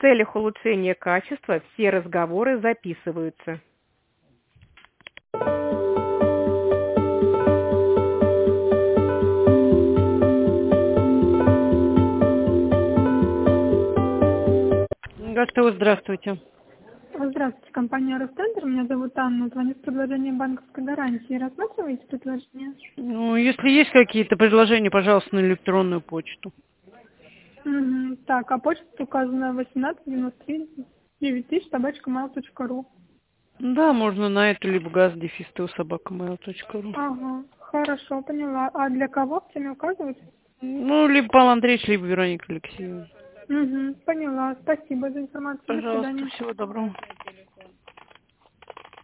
целях улучшения качества все разговоры записываются. ГТО, здравствуйте. Здравствуйте, компания Ростендер. Меня зовут Анна. Звоню с предложением банковской гарантии. Рассматриваете предложение? Ну, если есть какие-то предложения, пожалуйста, на электронную почту. Угу. Так, а почта указана 1893 9000@mail.ru. Да, можно на эту, либо gaz-собака.mail.ru. Ага, хорошо, поняла. А для кого в теме указывать? Ну, либо Павел Андреевич, либо Вероника Алексеевна. Угу, поняла. Спасибо за информацию. До Пожалуйста, свидания. всего доброго.